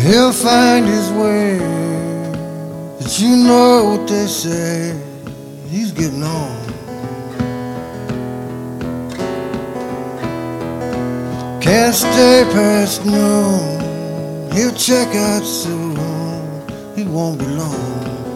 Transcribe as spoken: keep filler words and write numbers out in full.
He'll find his way, but you know what they say, he's getting on. Can't stay past noon, he'll check out soon, he won't be long.